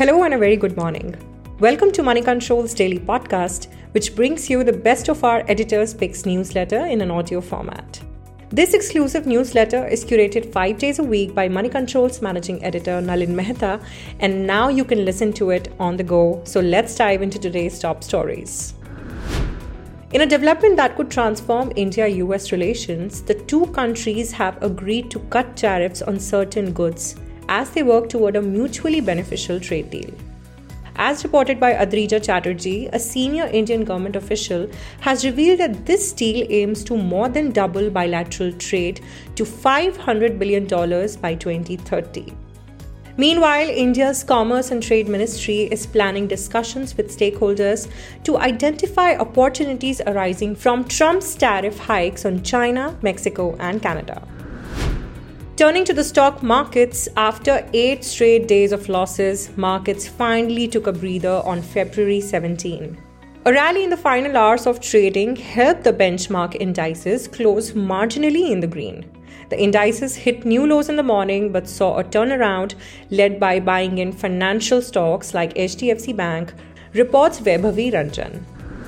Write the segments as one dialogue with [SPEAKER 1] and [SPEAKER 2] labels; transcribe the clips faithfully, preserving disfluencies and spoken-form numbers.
[SPEAKER 1] Hello and a very good morning. Welcome to Money Control's daily podcast, which brings you the best of our editor's picks newsletter in an audio format. This exclusive newsletter is curated five days a week by Money Control's managing editor Nalin Mehta, and now you can listen to it on the go. So let's dive into today's top stories. In a development that could transform India-U S relations, the two countries have agreed to cut tariffs on certain goods as they work toward a mutually beneficial trade deal. As reported by Adrija Chatterjee, a senior Indian government official has revealed that this deal aims to more than double bilateral trade to five hundred billion dollars by twenty thirty. Meanwhile, India's Commerce and Trade Ministry is planning discussions with stakeholders to identify opportunities arising from Trump's tariff hikes on China, Mexico, and Canada. Turning to the stock markets, after eight straight days of losses, markets finally took a breather on February seventeenth. A rally in the final hours of trading helped the benchmark indices close marginally in the green. The indices hit new lows in the morning but saw a turnaround led by buying in financial stocks like H D F C Bank, reports Vaibhavi Ranjan.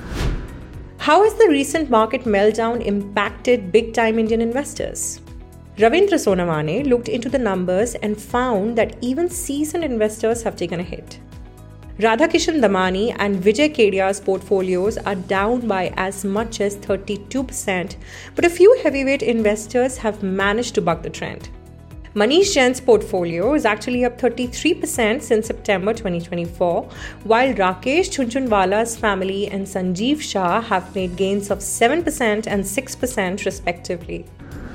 [SPEAKER 1] How has the recent market meltdown impacted big-time Indian investors? Ravindra Sonavane looked into the numbers and found that even seasoned investors have taken a hit. Radhakishan Damani and Vijay Kedia's portfolios are down by as much as thirty-two percent, but a few heavyweight investors have managed to buck the trend. Manish Jain's portfolio is actually up thirty-three percent since September twenty twenty-four, while Rakesh Jhunjhunwala's family and Sanjeev Shah have made gains of seven percent and six percent respectively.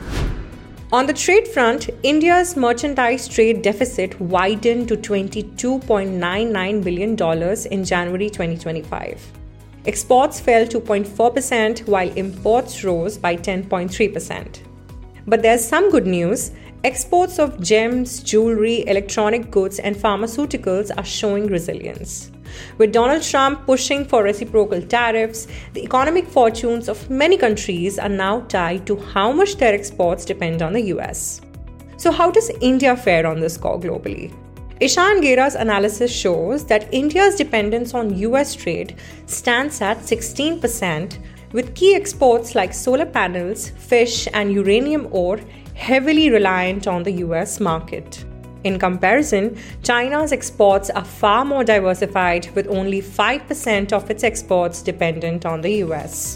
[SPEAKER 1] On the trade front, India's merchandise trade deficit widened to twenty-two point nine nine billion dollars in January twenty twenty-five. Exports fell two point four percent while imports rose by ten point three percent. But there's some good news. Exports of gems, jewelry, electronic goods, and pharmaceuticals are showing resilience. With Donald Trump pushing for reciprocal tariffs, the economic fortunes of many countries are now tied to how much their exports depend on the U S. So how does India fare on this score globally? Ishan Gera's analysis shows that India's dependence on U S trade stands at sixteen percent, with key exports like solar panels, fish, and uranium ore heavily reliant on the U S market. In comparison, China's exports are far more diversified, with only five percent of its exports dependent on the U S.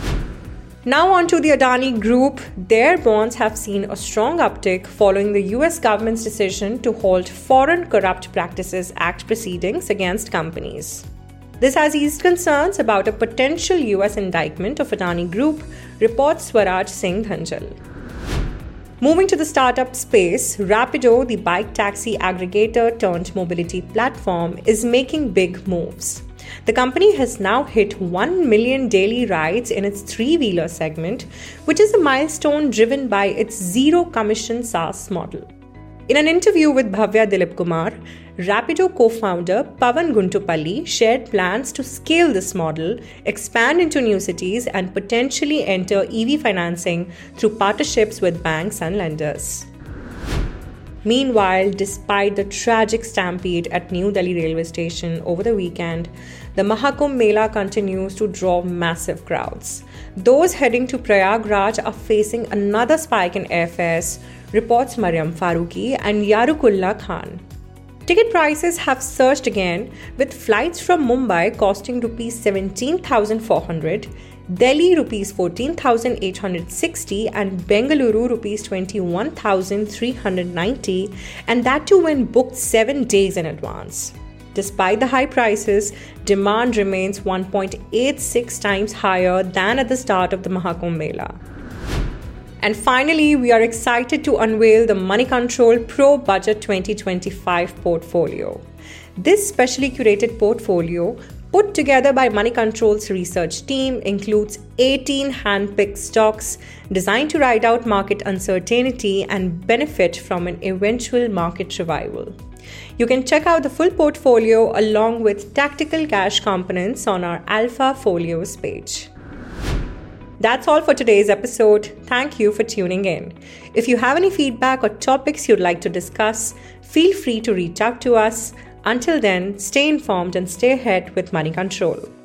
[SPEAKER 1] Now on to the Adani Group. Their bonds have seen a strong uptick following the U S government's decision to halt Foreign Corrupt Practices Act proceedings against companies. This has eased concerns about a potential U S indictment of Adani Group, reports Swaraj Singh Dhanjal. Moving to the startup space, Rapido, the bike taxi aggregator turned mobility platform, is making big moves. The company has now hit one million daily rides in its three-wheeler segment, which is a milestone driven by its zero-commission SaaS model. In an interview with Bhavya Dilip Kumar, Rapido co-founder Pavan Guntupalli shared plans to scale this model, expand into new cities, and potentially enter E V financing through partnerships with banks and lenders. Meanwhile, despite the tragic stampede at New Delhi railway station over the weekend, the Mahakumbh Mela continues to draw massive crowds. Those heading to Prayagraj are facing another spike in airfares, reports Mariam Faruqi and Yarukullah Khan. Ticket prices have surged again, with flights from Mumbai costing rupees seventeen thousand four hundred, Delhi rupees fourteen thousand eight hundred sixty, and Bengaluru rupees twenty-one thousand three hundred ninety, and that too when booked seven days in advance. Despite the high prices, demand remains one point eight six times higher than at the start of the Mahakumbh Mela. And finally, we are excited to unveil the Money Control Pro Budget twenty twenty-five portfolio. This specially curated portfolio, put together by Money Control's research team, includes eighteen hand-picked stocks designed to ride out market uncertainty and benefit from an eventual market revival. You can check out the full portfolio along with tactical cash components on our Alpha Folios page. That's all for today's episode. Thank you for tuning in. If you have any feedback or topics you'd like to discuss, feel free to reach out to us. Until then, stay informed and stay ahead with Money Control.